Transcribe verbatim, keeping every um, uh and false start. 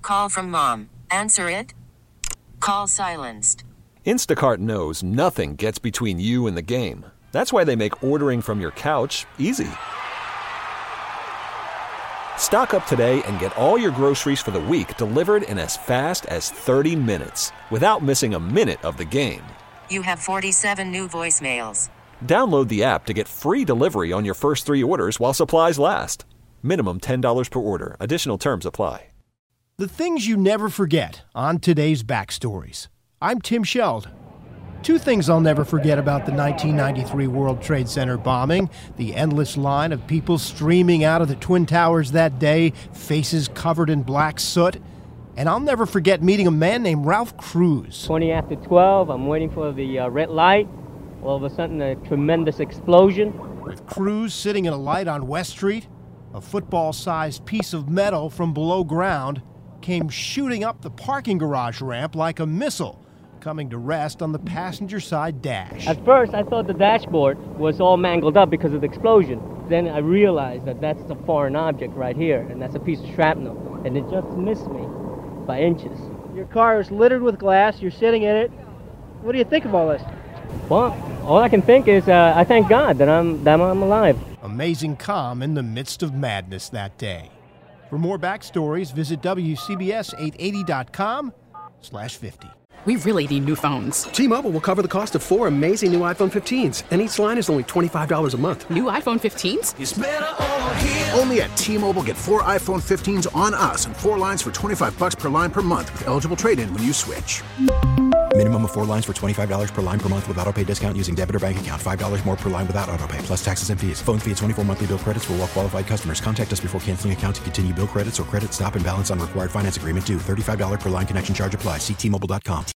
call from mom. Answer it. Call silenced. Instacart knows nothing gets between you and the game. That's why they make ordering from your couch easy. Stock up today and get all your groceries for the week delivered in as fast as thirty minutes without missing a minute of the game. You have forty-seven new voicemails. Download the app to get free delivery on your first three orders while supplies last. Minimum ten dollars per order. Additional terms apply. The things you never forget on today's Backstories. I'm Tim Sheld. Two things I'll never forget about the nineteen ninety-three World Trade Center bombing: the endless line of people streaming out of the Twin Towers that day, faces covered in black soot. And I'll never forget meeting a man named Ralph Cruz. twenty after twelve, I'm waiting for the uh, red light. All of a sudden, a tremendous explosion. With Cruz sitting at a light on West Street, a football-sized piece of metal from below ground came shooting up the parking garage ramp like a missile, coming to rest on the passenger side dash. At first, I thought the dashboard was all mangled up because of the explosion. Then I realized that that's a foreign object right here, and that's a piece of shrapnel, and it just missed me by inches. Your car is littered with glass. You're sitting in it. What do you think of all this? Well, all I can think is uh, I thank God that I'm that I'm alive. Amazing calm in the midst of madness that day. For more backstories, visit W C B S eight eighty dot com slash fifty. We really need new phones. T-Mobile will cover the cost of four amazing new iPhone fifteens, and each line is only twenty-five dollars a month. New iPhone fifteens? It's better over here. Only at T-Mobile, get four iPhone fifteens on us and four lines for twenty-five bucks per line per month with eligible trade-in when you switch. Minimum of four lines for twenty-five dollars per line per month with autopay discount using debit or bank account. five dollars more per line without autopay, plus taxes and fees. Phone fee at twenty-four monthly bill credits for well-qualified customers. Contact us before canceling account to continue bill credits or credit stop and balance on required finance agreement due. thirty-five dollars per line connection charge applies. See T Mobile dot com.